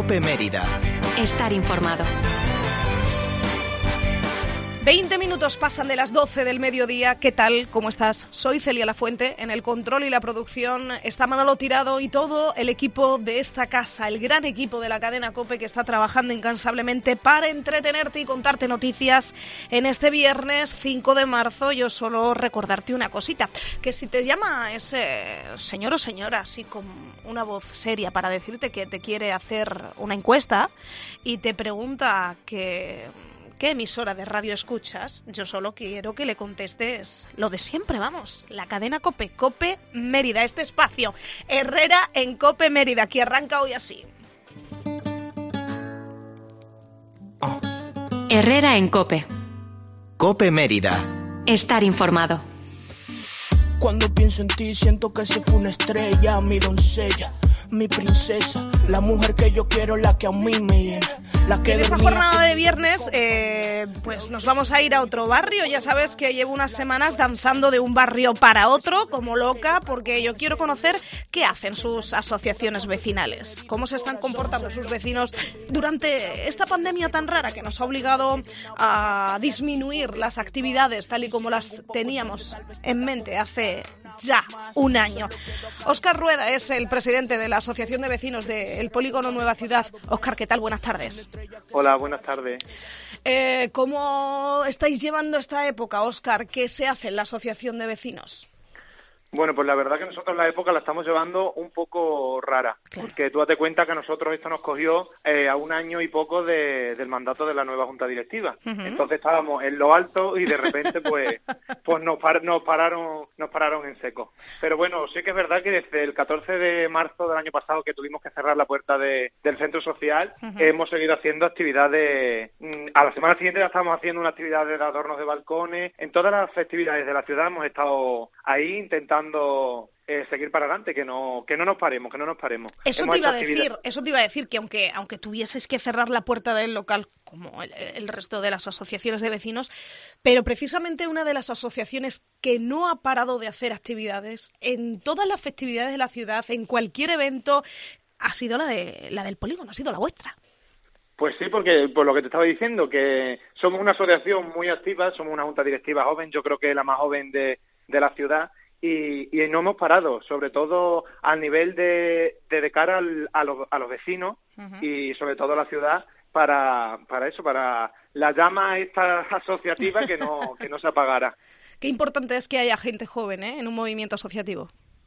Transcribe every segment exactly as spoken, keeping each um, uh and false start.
COPE Mérida. Estar informado. veinte minutos pasan de las doce del mediodía. ¿Qué tal? ¿Cómo estás? Soy Celia Lafuente. En el control y la producción está Manolo Tirado y todo el equipo de esta casa, el gran equipo de la cadena COPE que está trabajando incansablemente para entretenerte y contarte noticias en este viernes cinco de marzo. Yo solo recordarte una cosita, que si te llama ese señor o señora así con una voz seria para decirte que te quiere hacer una encuesta y te pregunta que... ¿qué emisora de radio escuchas? Yo solo quiero que le contestes lo de siempre, vamos, la cadena COPE, COPE Mérida, este espacio, Herrera en COPE Mérida, que arranca hoy así. Herrera en COPE. COPE Mérida. Estar informado. Cuando pienso en ti siento que se fue una estrella, mi doncella, mi princesa, la mujer que yo quiero, la que a mí me llena, la que en esta dormía... jornada de viernes eh, pues nos vamos a ir a otro barrio. Ya sabes que llevo unas semanas danzando de un barrio para otro como loca, porque yo quiero conocer qué hacen sus asociaciones vecinales, cómo se están comportando sus vecinos durante esta pandemia tan rara que nos ha obligado a disminuir las actividades tal y como las teníamos en mente hace ya un año. Óscar Rueda es el presidente de la Asociación de Vecinos del Polígono Nueva Ciudad. Óscar, ¿qué tal? Buenas tardes. Hola, buenas tardes. Eh, ¿Cómo estáis llevando esta época, Óscar? ¿Qué se hace en la Asociación de Vecinos? Bueno, pues la verdad que nosotros la época la estamos llevando un poco rara, claro. Porque tú date cuenta que a nosotros esto nos cogió eh, a un año y poco de, del mandato de la nueva Junta Directiva. Uh-huh. Entonces estábamos en lo alto y de repente pues pues nos, par, nos pararon nos pararon en seco. Pero bueno, sí que es verdad que desde el catorce de marzo del año pasado, que tuvimos que cerrar la puerta de, del centro social, uh-huh. hemos seguido haciendo actividades. A la semana siguiente ya estábamos haciendo una actividad de adornos de balcones. En todas las festividades de la ciudad hemos estado ahí intentando Eh, seguir para adelante, que no que no nos paremos, que no nos paremos. Eso te iba a decir, eso te iba a decir que aunque aunque tuvieses que cerrar la puerta del local como el, el resto de las asociaciones de vecinos, pero precisamente una de las asociaciones que no ha parado de hacer actividades en todas las festividades de la ciudad, en cualquier evento, ha sido la de la del polígono, ha sido la vuestra. Pues sí, porque por lo que te estaba diciendo, que somos una asociación muy activa, somos una junta directiva joven, yo creo que la más joven de, de la ciudad. Y, y no hemos parado, sobre todo al nivel de, de, de cara al, a, los, a los vecinos uh-huh. y sobre todo a la ciudad para, para eso, para la llama esta asociativa que no, que no se apagara. Qué importante es que haya gente joven, ¿eh?, en un movimiento asociativo.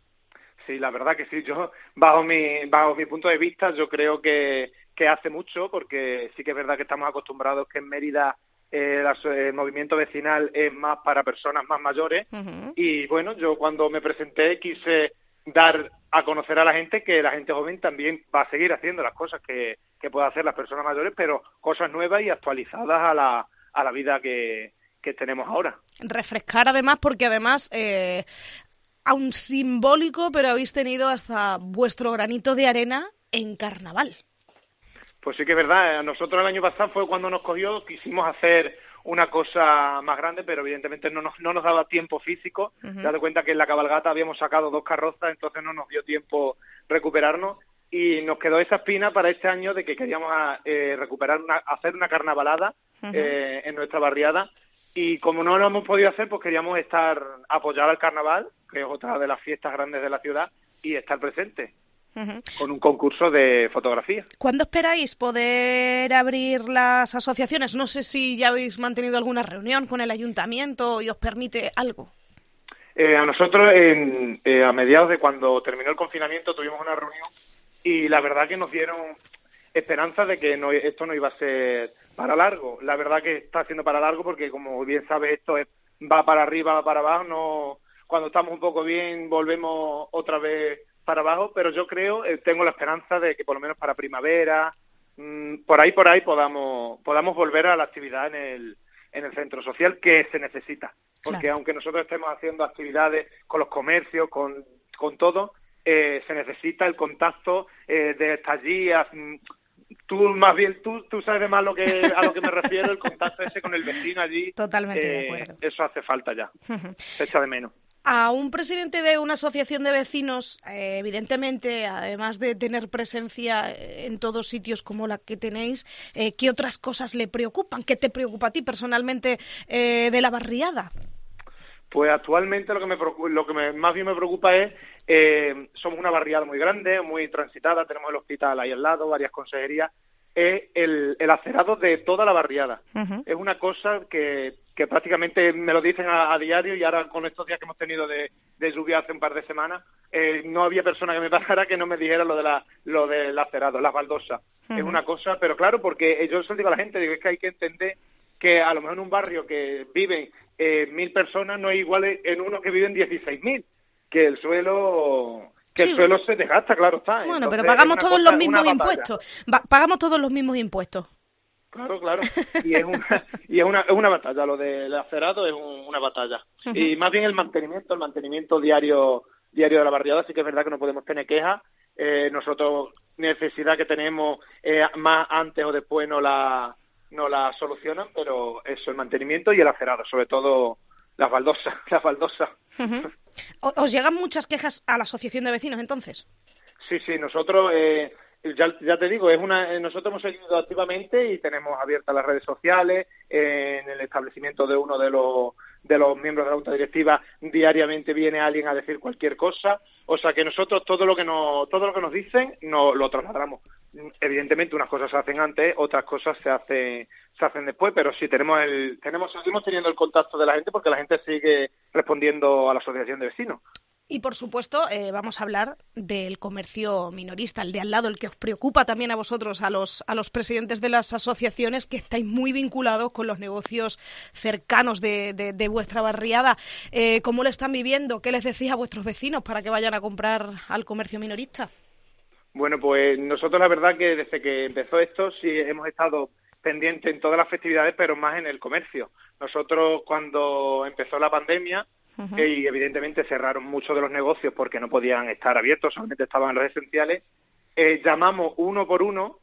Sí, la verdad que sí. Yo, bajo mi, bajo mi punto de vista, yo creo que, que hace mucho, porque sí que es verdad que estamos acostumbrados que en Mérida Eh, la, el movimiento vecinal es más para personas más mayores uh-huh. y bueno, yo cuando me presenté quise dar a conocer a la gente que la gente joven también va a seguir haciendo las cosas que, que pueden hacer las personas mayores, pero cosas nuevas y actualizadas a la, a la vida que, que tenemos ahora. Refrescar además, porque además eh, aun simbólico, pero habéis tenido hasta vuestro granito de arena en carnaval. Pues sí que es verdad, nosotros el año pasado fue cuando nos cogió, quisimos hacer una cosa más grande, pero evidentemente no nos, no nos daba tiempo físico. Uh-huh. Date cuenta que en la cabalgata habíamos sacado dos carrozas, entonces no nos dio tiempo recuperarnos y nos quedó esa espina para este año de que queríamos eh, recuperar, una, hacer una carnavalada uh-huh. eh, en nuestra barriada. Y como no lo hemos podido hacer, pues queríamos estar, apoyar al carnaval, que es otra de las fiestas grandes de la ciudad, y estar presentes. Uh-huh. Con un concurso de fotografía. ¿Cuándo esperáis poder abrir las asociaciones? No sé si ya habéis mantenido alguna reunión con el ayuntamiento y os permite algo. Eh, a nosotros, en, eh, a mediados de cuando terminó el confinamiento, tuvimos una reunión y la verdad que nos dieron esperanza de que no, esto no iba a ser para largo. La verdad que está siendo para largo porque, como bien sabes, esto es, va para arriba, va para abajo. No, cuando estamos un poco bien, volvemos otra vez para abajo, pero yo creo, eh, tengo la esperanza de que por lo menos para primavera, mmm, por ahí, por ahí podamos podamos volver a la actividad en el en el centro social que se necesita. Porque claro. aunque nosotros estemos haciendo actividades con los comercios, con, con todo, eh, se necesita el contacto eh, de estar allí. A, tú más bien, tú, tú sabes más lo que, a lo que me refiero, el contacto ese con el vecino allí. Totalmente eh, de acuerdo. Eso hace falta ya, se echa de menos. A un presidente de una asociación de vecinos, eh, evidentemente, además de tener presencia en todos sitios como la que tenéis, eh, ¿qué otras cosas le preocupan? ¿Qué te preocupa a ti personalmente eh, de la barriada? Pues actualmente lo que me preocupa, lo que me, más bien me preocupa es, eh, somos una barriada muy grande, muy transitada, tenemos el hospital ahí al lado, varias consejerías, es el, el acerado de toda la barriada. Uh-huh. Es una cosa que, que prácticamente me lo dicen a, a diario, y ahora con estos días que hemos tenido de, de lluvia hace un par de semanas, eh, no había persona que me pasara que no me dijera lo de la, lo del acerado, las baldosas. Uh-huh. Es una cosa, pero claro, porque yo se digo a la gente, digo, es que hay que entender que a lo mejor en un barrio que viven eh, mil personas no es igual en uno que viven dieciséis mil, que el suelo que sí. el suelo se desgasta, claro está. Bueno, Entonces, pero pagamos todos cosa, los mismos impuestos, Va, pagamos todos los mismos impuestos. Claro, claro, y es una y es una, es una batalla, lo del acerado es un, una batalla. Uh-huh. Y más bien el mantenimiento, el mantenimiento diario diario de la barriada, sí que es verdad que no podemos tener quejas. Eh, nosotros, necesidad que tenemos, eh, más antes o después no la no la solucionan, pero eso, el mantenimiento y el acerado, sobre todo las baldosas, las baldosas. Uh-huh. ¿Os llegan muchas quejas a la asociación de vecinos, entonces? Sí, sí, nosotros, eh, ya, ya te digo, es una nosotros hemos seguido activamente y tenemos abiertas las redes sociales, eh, en el establecimiento de uno de los de los miembros de la Junta Directiva diariamente viene alguien a decir cualquier cosa, o sea que nosotros todo lo que nos, todo lo que nos dicen no, lo trasladamos. Evidentemente unas cosas se hacen antes, otras cosas se hacen se hacen después, pero sí tenemos el tenemos seguimos teniendo el contacto de la gente porque la gente sigue respondiendo a la asociación de vecinos. Y por supuesto eh, vamos a hablar del comercio minorista, el de al lado, el que os preocupa también a vosotros, a los a los presidentes de las asociaciones, que estáis muy vinculados con los negocios cercanos de, de, de vuestra barriada. Eh, ¿Cómo lo están viviendo? ¿Qué les decís a vuestros vecinos para que vayan a comprar al comercio minorista? Bueno, pues nosotros la verdad que desde que empezó esto sí hemos estado pendientes en todas las festividades, pero más en el comercio. Nosotros cuando empezó la pandemia, uh-huh. eh, y evidentemente cerraron muchos de los negocios porque no podían estar abiertos, solamente estaban en los esenciales, eh, llamamos uno por uno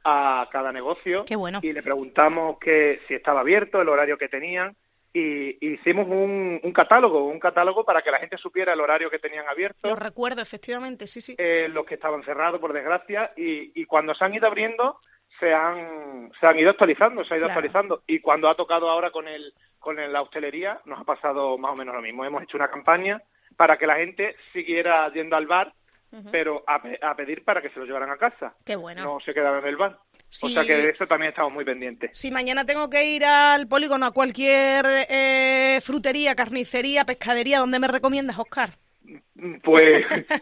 a cada negocio. Qué bueno. Y le preguntamos que si estaba abierto, el horario que tenían, y hicimos un, un catálogo, un catálogo para que la gente supiera el horario que tenían abierto. Lo recuerdo, efectivamente, sí, sí. Eh, los que estaban cerrados, por desgracia, y, y cuando se han ido abriendo, se han se han ido actualizando, se ha ido claro. actualizando. Y cuando ha tocado ahora con el con el, la hostelería, nos ha pasado más o menos lo mismo. Hemos hecho una campaña para que la gente siguiera yendo al bar, uh-huh. pero a, a pedir para que se lo llevaran a casa. Qué bueno. No se quedaran en el bar. Sí. O sea que de eso también estamos muy pendientes. Si mañana tengo que ir al polígono, a cualquier eh, frutería, carnicería, pescadería, ¿dónde me recomiendas, Óscar? Pues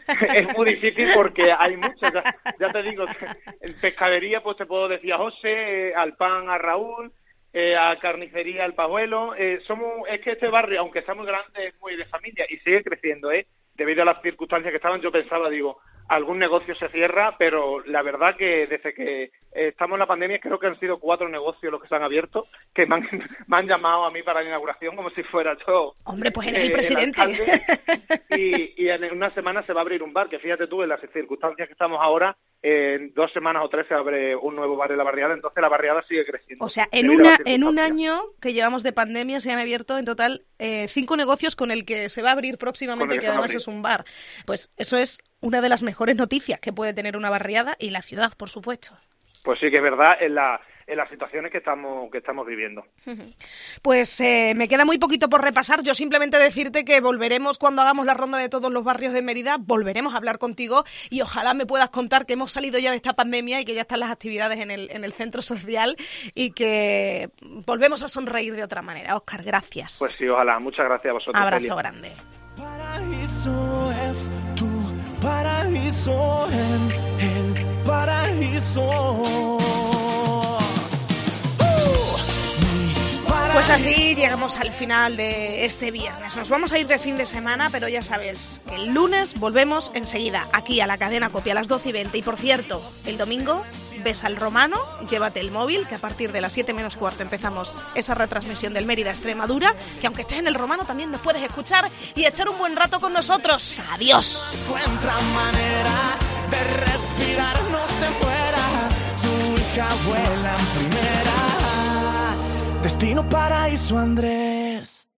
es muy difícil porque hay muchas. Ya, ya te digo, en pescadería pues te puedo decir a José, eh, al pan a Raúl, eh, a carnicería al Pajuelo. Eh, somos, es que este barrio, aunque está muy grande, es muy de familia y sigue creciendo, ¿eh? Debido a las circunstancias que estaban, yo pensaba, digo, algún negocio se cierra, pero la verdad que desde que estamos en la pandemia creo que han sido cuatro negocios los que se han abierto, que me han, me han llamado a mí para la inauguración como si fuera yo. Hombre, pues eres eh, el presidente. El y, y en una semana se va a abrir un bar, que fíjate tú, en las circunstancias que estamos ahora, en dos semanas o tres se abre un nuevo bar en la barriada, entonces la barriada sigue creciendo. O sea, en una en un año que llevamos de pandemia se han abierto en total eh, cinco negocios con el que se va a abrir próximamente, que, que además es un bar. Pues eso es una de las mejores noticias que puede tener una barriada y la ciudad, por supuesto. Pues sí que es verdad en, la, en las situaciones que estamos que estamos viviendo. Pues eh, me queda muy poquito por repasar. Yo simplemente decirte que volveremos cuando hagamos la ronda de todos los barrios de Mérida, volveremos a hablar contigo y ojalá me puedas contar que hemos salido ya de esta pandemia y que ya están las actividades en el, en el centro social y que volvemos a sonreír de otra manera. Óscar, gracias. Pues sí, ojalá. Muchas gracias a vosotros. Abrazo Celia. grande. Paraíso es tu paraíso en el paraíso. Pues así llegamos al final de este viernes. Nos vamos a ir de fin de semana, pero ya sabes, el lunes volvemos enseguida aquí a la cadena COPE a las doce y veinte. Y por cierto, el domingo ves al Romano, llévate el móvil, que a partir de las siete menos cuarto empezamos esa retransmisión del Mérida Extremadura, que aunque estés en el Romano también nos puedes escuchar y echar un buen rato con nosotros. ¡Adiós! Encuentra manera de respirar, no se muera, su hija vuela en primera. Destino paraíso, Andrés.